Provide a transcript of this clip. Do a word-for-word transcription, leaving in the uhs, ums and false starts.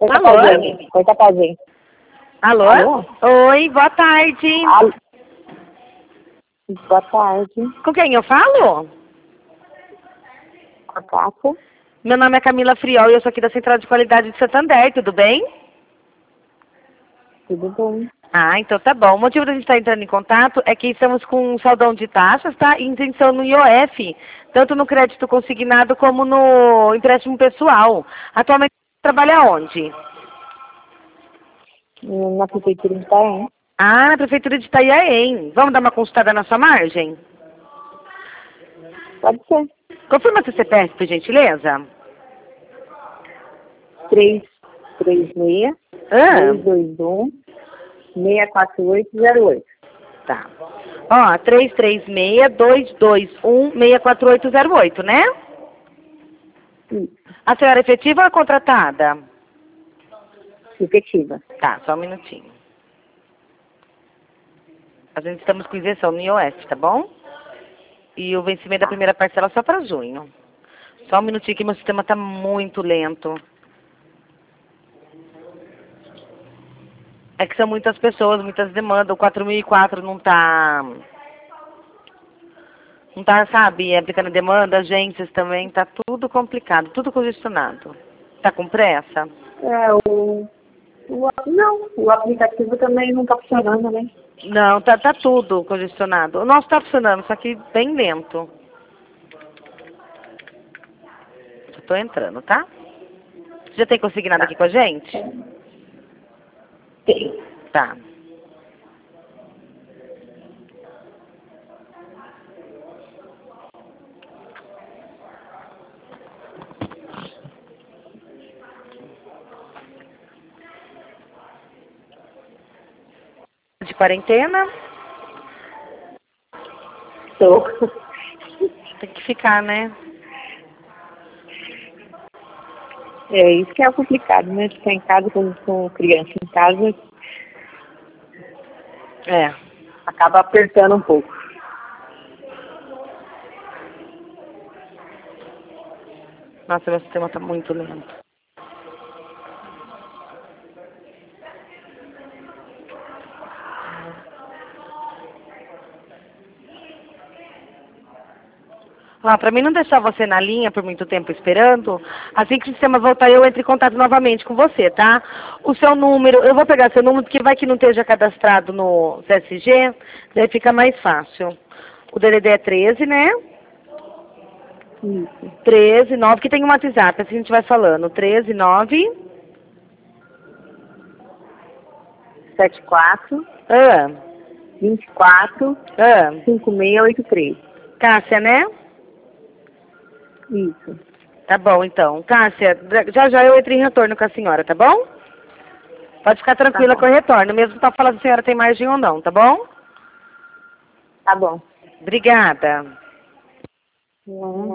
Corta Alô? pra gente. Corta pra gente. Alô? Alô? Oi, boa tarde. Alô? Boa tarde. Com quem eu falo? Com a Cássia. Meu nome é Camila Friol e eu sou aqui da Central de Qualidade de Santander, tudo bem? Tudo bem? Ah, então tá bom. O motivo da gente estar entrando em contato é que estamos com um saldão de taxas, tá? E isenção no I O F, tanto no crédito consignado como no empréstimo pessoal. Atualmente você trabalha onde? Na prefeitura de Itaém. Ah, na Prefeitura de Itanhaém. Vamos dar uma consultada na sua margem? Pode ser. Confirma seu C P F, por gentileza. três três seis, Ah, dois dois um, seis quatro oito zero oito. tá. Ó, três três seis, dois dois um, seis quatro oito zero oito, né? Isso. A senhora é efetiva ou é contratada? Efetiva. Tá, só um minutinho. A gente estamos com isenção no I O F, tá bom? E o vencimento da primeira parcela só para junho. Só um minutinho que meu sistema tá muito lento. É que são muitas pessoas, muitas demandas. O quatro mil e quatro não tá... Não tá, sabe, aplicando demanda, agências também, tá tudo complicado, tudo congestionado. Tá com pressa? É, o, o... Não, o aplicativo também não tá funcionando, né? Não, tá, tá tudo congestionado. O nosso tá funcionando, só que bem lento. Já tô entrando, tá? Já tem consignado Tá. aqui com a gente? Tem. Tá. De quarentena? Tô. Tem que ficar, né? É isso que é complicado, né? Ficar em casa com, com criança em casa É. acaba apertando um pouco. Nossa, meu sistema tá muito lento. Ah, pra mim não deixar você na linha por muito tempo esperando, assim que o sistema voltar eu entro em contato novamente com você, tá? O seu número, eu vou pegar seu número porque vai que não esteja cadastrado no C S G, daí fica mais fácil. O D D D é treze, né? Isso. treze, nove, que tem um WhatsApp, assim a gente vai falando. treze, nove... sete quatro, Ah, vinte e quatro, ah. cinco seis oito três. Cássia, né? Isso. Tá bom, então. Cássia, já já eu entro em retorno com a senhora, tá bom? Pode ficar tranquila Tá bom. que eu retorno, mesmo pra falar se a senhora tem margem ou não, tá bom? Tá bom. Obrigada. Hum.